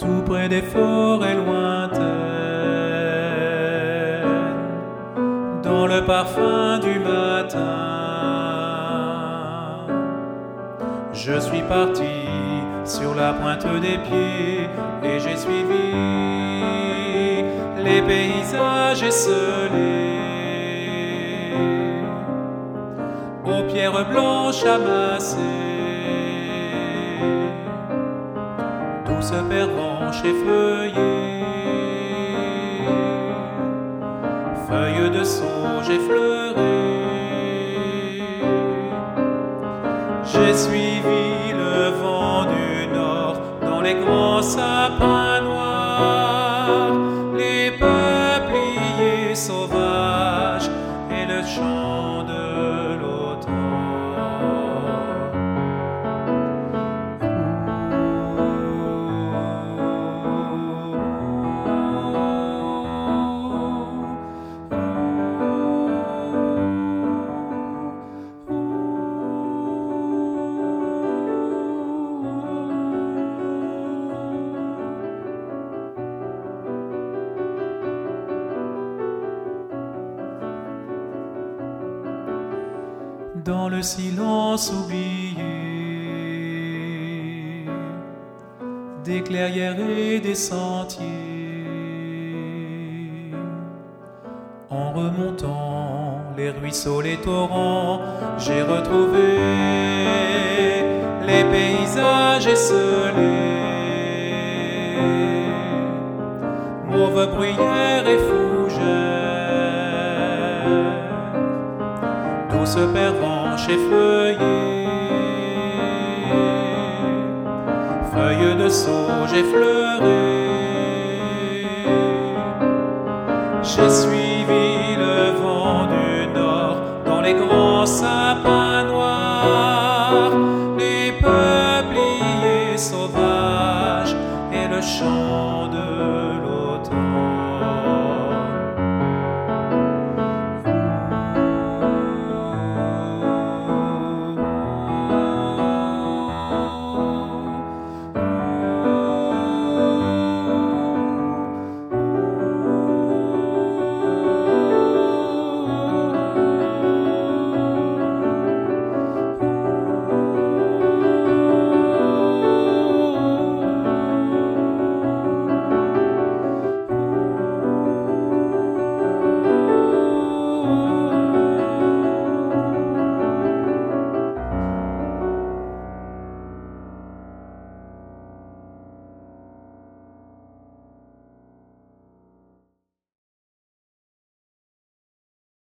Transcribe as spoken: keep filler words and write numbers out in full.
tout près des forêts lointaines, dans le parfum du matin. Je suis parti sur la pointe des pieds et j'ai suivi les paysages esselés aux pierres blanches amassées, douces pervenches effeuillées, feuilles de sauge effleurées. J'ai suivi le vent du nord dans les grands sapins noirs, les peupliers sauvages et le chant de l'automne. Dans le silence oublié des clairières et des sentiers, en remontant les ruisseaux, les torrents, j'ai retrouvé les paysages esselés, mauve bruyère et fougère, douce pervenche effeuillée, feuilles de sauge effleurées. J'ai suivi le vent du nord dans les grands sapins noirs, les peupliers sauvages et le chant de